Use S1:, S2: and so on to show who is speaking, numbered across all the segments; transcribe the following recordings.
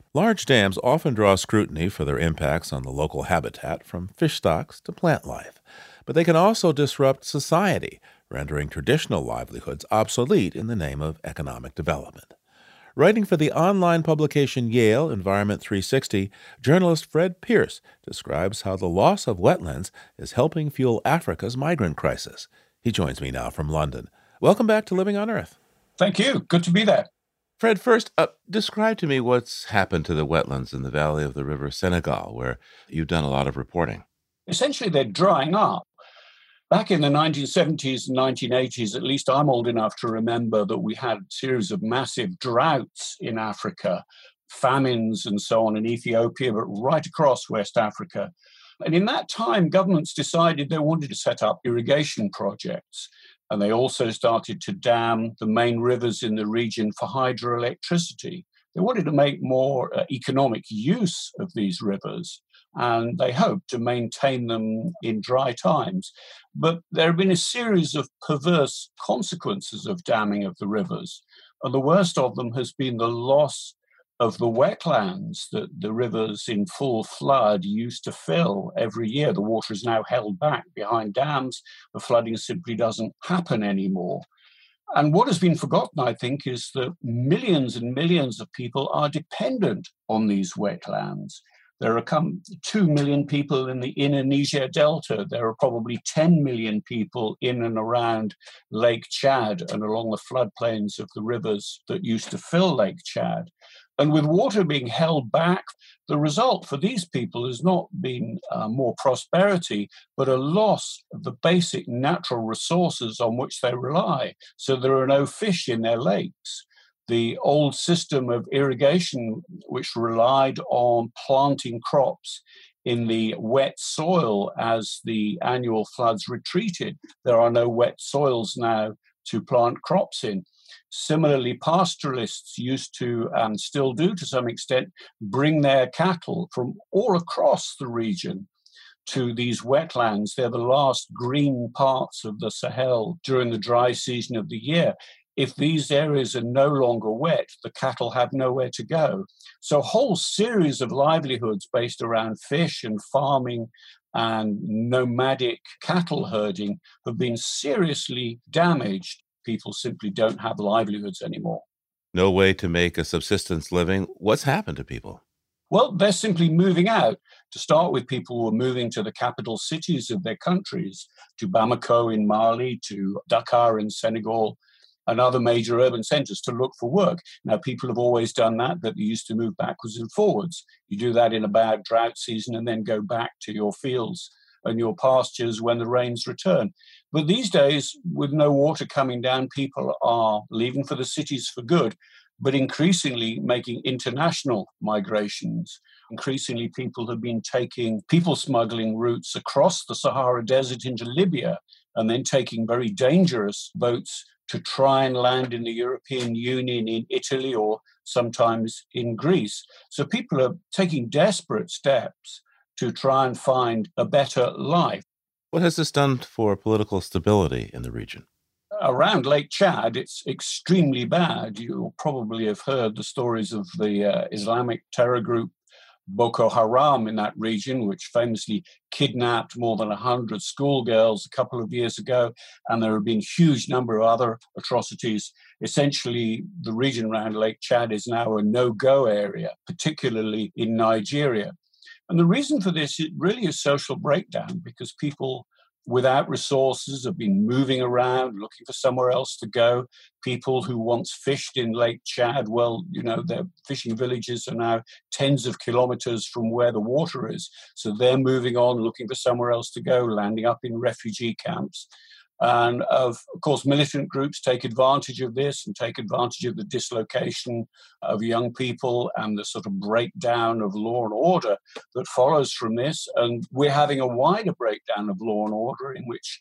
S1: Large dams often draw scrutiny for their impacts on the local habitat, from fish stocks to plant life. But they can also disrupt society, rendering traditional livelihoods obsolete in the name of economic development. Writing for the online publication Yale Environment 360, journalist Fred Pierce describes how the loss of wetlands is helping fuel Africa's migrant crisis. He joins me now from London. Welcome back to Living on Earth.
S2: Thank you. Good to be there.
S1: Fred, first, describe to me what's happened to the wetlands in the valley of the River Senegal, where you've done a lot of reporting.
S2: Essentially, they're drying up. Back in the 1970s and 1980s, at least I'm old enough to remember that we had a series of massive droughts in Africa, famines and so on in Ethiopia, but right across West Africa. And in that time, governments decided they wanted to set up irrigation projects. And they also started to dam the main rivers in the region for hydroelectricity. They wanted to make more economic use of these rivers, and they hoped to maintain them in dry times. But there have been a series of perverse consequences of damming of the rivers. And the worst of them has been the loss of the wetlands that the rivers in full flood used to fill every year. The water is now held back behind dams. The flooding simply doesn't happen anymore. And what has been forgotten, I think, is that millions and millions of people are dependent on these wetlands. There are 2 million people in the inner Niger Delta. There are probably 10 million people in and around Lake Chad and along the floodplains of the rivers that used to fill Lake Chad. And with water being held back, the result for these people has not been more prosperity, but a loss of the basic natural resources on which they rely. So there are no fish in their lakes. The old system of irrigation, which relied on planting crops in the wet soil as the annual floods retreated, there are no wet soils now to plant crops in. Similarly, pastoralists used to, and still do to some extent, bring their cattle from all across the region to these wetlands. They're the last green parts of the Sahel during the dry season of the year. If these areas are no longer wet, the cattle have nowhere to go. So a whole series of livelihoods based around fish and farming and nomadic cattle herding have been seriously damaged. People simply don't have livelihoods anymore.
S1: No way to make a subsistence living. What's happened to people?
S2: Well, they're simply moving out. To start with, people were moving to the capital cities of their countries, to Bamako in Mali, to Dakar in Senegal, and other major urban centers to look for work. Now, people have always done that, but they used to move backwards and forwards. You do that in a bad drought season and then go back to your fields and your pastures when the rains return. But these days, with no water coming down, people are leaving for the cities for good, but increasingly making international migrations. Increasingly, people have been taking people smuggling routes across the Sahara Desert into Libya and then taking very dangerous boats to try and land in the European Union, in Italy, or sometimes in Greece. So people are taking desperate steps to try and find a better life.
S1: What has this done for political stability in the region?
S2: Around Lake Chad, it's extremely bad. You'll probably have heard the stories of the Islamic terror group Boko Haram in that region, which famously kidnapped more than 100 schoolgirls a couple of years ago, and there have been a huge number of other atrocities. Essentially, the region around Lake Chad is now a no-go area, particularly in Nigeria. And the reason for this is really a social breakdown, because people without resources have been moving around, looking for somewhere else to go. People who once fished in Lake Chad, well, their fishing villages are now tens of kilometers from where the water is. So they're moving on, looking for somewhere else to go, landing up in refugee camps. And of course, militant groups take advantage of this and take advantage of the dislocation of young people and the sort of breakdown of law and order that follows from this. And we're having a wider breakdown of law and order in which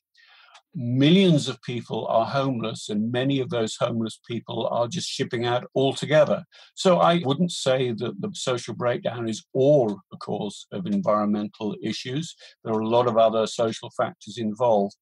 S2: millions of people are homeless, and many of those homeless people are just shipping out altogether. So I wouldn't say that the social breakdown is all a cause of environmental issues. There are a lot of other social factors involved.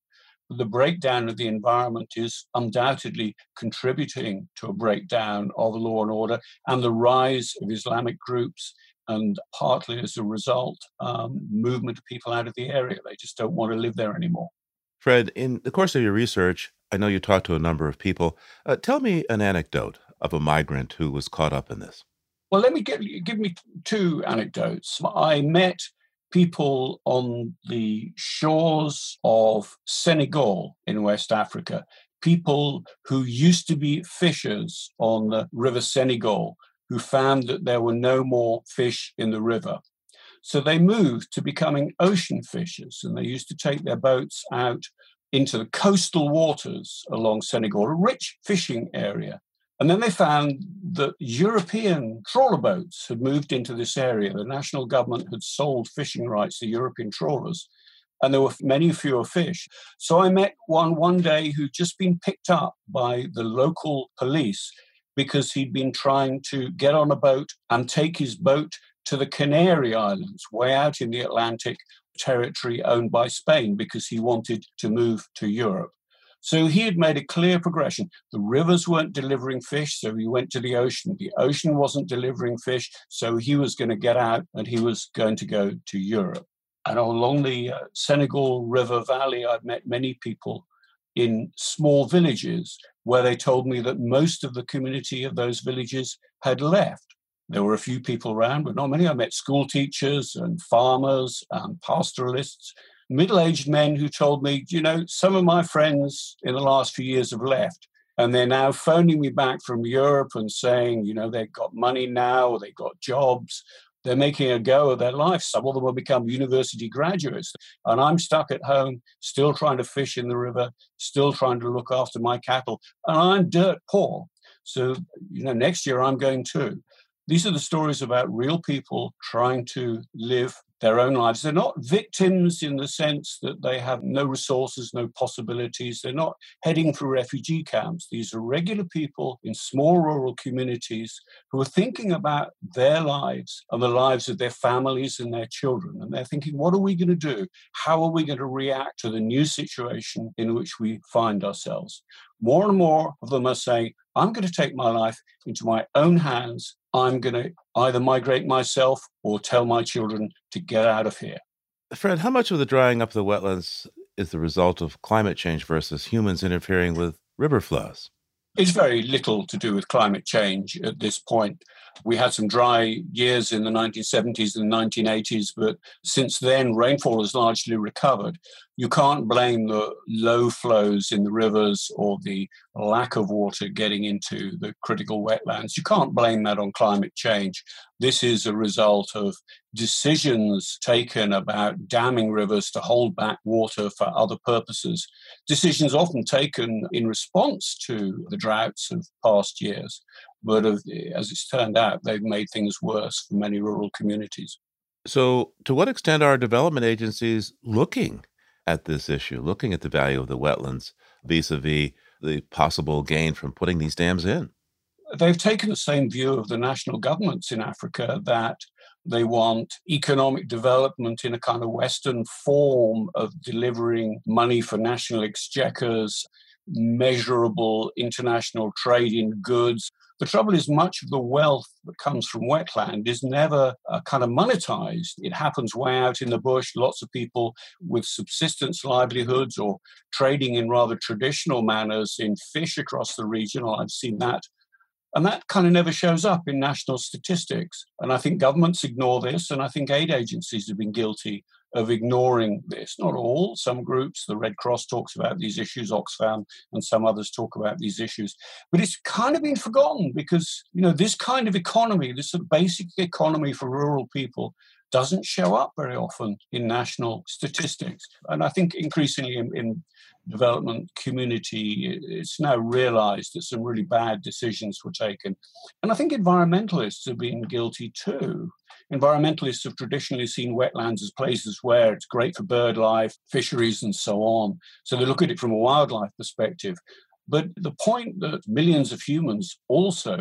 S2: The breakdown of the environment is undoubtedly contributing to a breakdown of law and order and the rise of Islamic groups, and partly as a result, movement of people out of the area. They just don't want to live there anymore.
S1: Fred, in the course of your research, I know you talked to a number of people. Tell me an anecdote of a migrant who was caught up in this.
S2: Well, let me give me two anecdotes. I met people on the shores of Senegal in West Africa, people who used to be fishers on the River Senegal, who found that there were no more fish in the river. So they moved to becoming ocean fishers, and they used to take their boats out into the coastal waters along Senegal, a rich fishing area. And then they found that European trawler boats had moved into this area. The national government had sold fishing rights to European trawlers, and there were many fewer fish. So I met one day who'd just been picked up by the local police because he'd been trying to get on a boat and take his boat to the Canary Islands, way out in the Atlantic, territory owned by Spain, because he wanted to move to Europe. So he had made a clear progression. The rivers weren't delivering fish, so he went to the ocean. The ocean wasn't delivering fish, so he was going to get out and he was going to go to Europe. And along the Senegal River Valley, I've met many people in small villages where they told me that most of the community of those villages had left. There were a few people around, but not many. I met school teachers and farmers and pastoralists, middle-aged men who told me, some of my friends in the last few years have left, and they're now phoning me back from Europe and saying, they've got money now, they've got jobs, they're making a go of their life. Some of them have become university graduates, and I'm stuck at home, still trying to fish in the river, still trying to look after my cattle, and I'm dirt poor. So, next year I'm going too. These are the stories about real people trying to live their own lives. They're not victims in the sense that they have no resources, no possibilities. They're not heading for refugee camps. These are regular people in small rural communities who are thinking about their lives and the lives of their families and their children. And they're thinking, what are we going to do? How are we going to react to the new situation in which we find ourselves? More and more of them are saying, I'm going to take my life into my own hands. I'm going to either migrate myself or tell my children to get out of here.
S1: Fred, how much of the drying up of the wetlands is the result of climate change versus humans interfering with river flows?
S2: It's very little to do with climate change at this point. We had some dry years in the 1970s and 1980s, but since then, rainfall has largely recovered. You can't blame the low flows in the rivers or the lack of water getting into the critical wetlands. You can't blame that on climate change. This is a result of decisions taken about damming rivers to hold back water for other purposes. Decisions often taken in response to the droughts of past years. But as it's turned out, they've made things worse for many rural communities.
S1: So to what extent are development agencies looking at this issue, looking at the value of the wetlands vis-a-vis the possible gain from putting these dams in?
S2: They've taken the same view of the national governments in Africa, that they want economic development in a kind of Western form of delivering money for national exchequers, measurable international trade in goods. The trouble is, much of the wealth that comes from wetland is never kind of monetized. It happens way out in the bush. Lots of people with subsistence livelihoods or trading in rather traditional manners in fish across the region. I've seen that. And that kind of never shows up in national statistics. And I think governments ignore this, and I think aid agencies have been guilty of ignoring this. Not all, some groups, the Red Cross talks about these issues, Oxfam and some others talk about these issues. But it's kind of been forgotten because, this kind of economy, this sort of basic economy for rural people doesn't show up very often in national statistics. And I think increasingly in development community, it's now realized that some really bad decisions were taken. And I think environmentalists have been guilty too. Environmentalists have traditionally seen wetlands as places where it's great for bird life, fisheries, and so on. So they look at it from a wildlife perspective. But the point that millions of humans also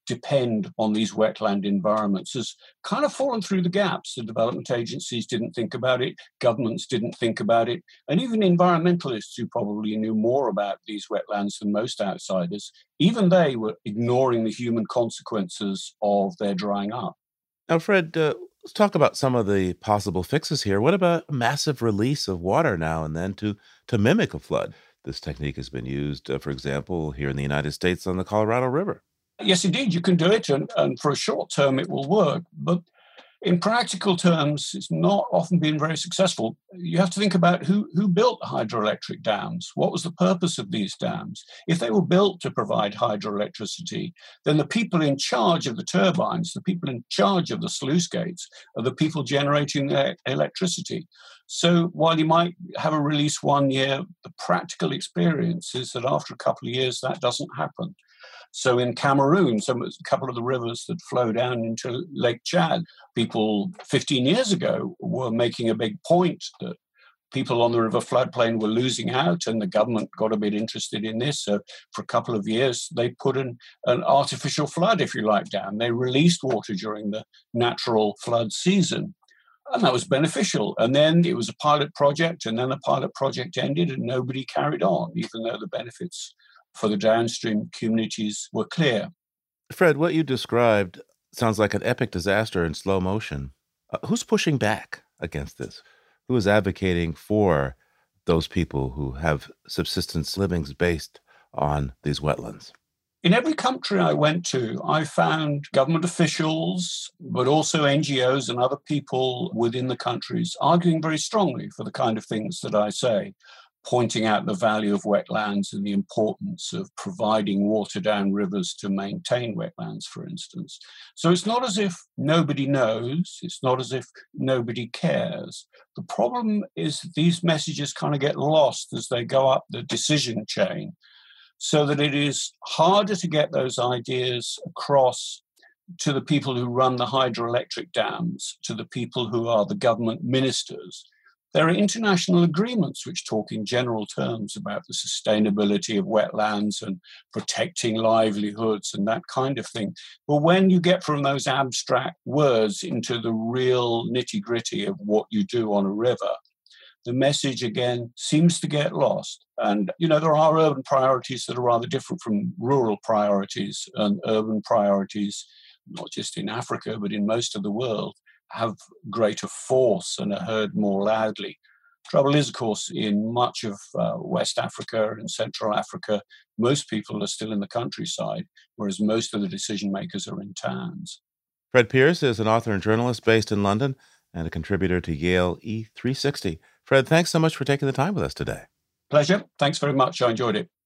S2: depend on these wetland environments has kind of fallen through the gaps. The development agencies didn't think about it, governments didn't think about it, and even environmentalists who probably knew more about these wetlands than most outsiders, even they were ignoring the human consequences of their drying up.
S1: Now, Fred, let's talk about some of the possible fixes here. What about a massive release of water now and then to mimic a flood? This technique has been used, for example, here in the United States on the Colorado River.
S2: Yes, indeed, you can do it, and for a short term it will work. But in practical terms, it's not often been very successful. You have to think about who built the hydroelectric dams. What was the purpose of these dams? If they were built to provide hydroelectricity, then the people in charge of the turbines, the people in charge of the sluice gates, are the people generating the electricity. So while you might have a release one year, the practical experience is that after a couple of years, that doesn't happen. So in Cameroon, a couple of the rivers that flow down into Lake Chad, people 15 years ago were making a big point that people on the river floodplain were losing out, and the government got a bit interested in this. So for a couple of years, they put an artificial flood, if you like, down. They released water during the natural flood season. And that was beneficial. And then it was a pilot project, and then the pilot project ended and nobody carried on, even though the benefits for the downstream communities were clear.
S1: Fred, what you described sounds like an epic disaster in slow motion. Who's pushing back against this? Who is advocating for those people who have subsistence livings based on these wetlands?
S2: In every country I went to, I found government officials, but also NGOs and other people within the countries arguing very strongly for the kind of things that I say, pointing out the value of wetlands and the importance of providing water down rivers to maintain wetlands, for instance. So it's not as if nobody knows, it's not as if nobody cares. The problem is these messages kind of get lost as they go up the decision chain, so that it is harder to get those ideas across to the people who run the hydroelectric dams, to the people who are the government ministers. There are international agreements which talk in general terms about the sustainability of wetlands and protecting livelihoods and that kind of thing. But when you get from those abstract words into the real nitty-gritty of what you do on a river, the message again seems to get lost. And, there are urban priorities that are rather different from rural priorities, and urban priorities, not just in Africa, but in most of the world, have greater force and are heard more loudly. Trouble is, of course, in much of West Africa and Central Africa, most people are still in the countryside, whereas most of the decision makers are in towns.
S1: Fred Pearce is an author and journalist based in London and a contributor to Yale E360. Fred, thanks so much for taking the time with us today.
S2: Pleasure. Thanks very much. I enjoyed it.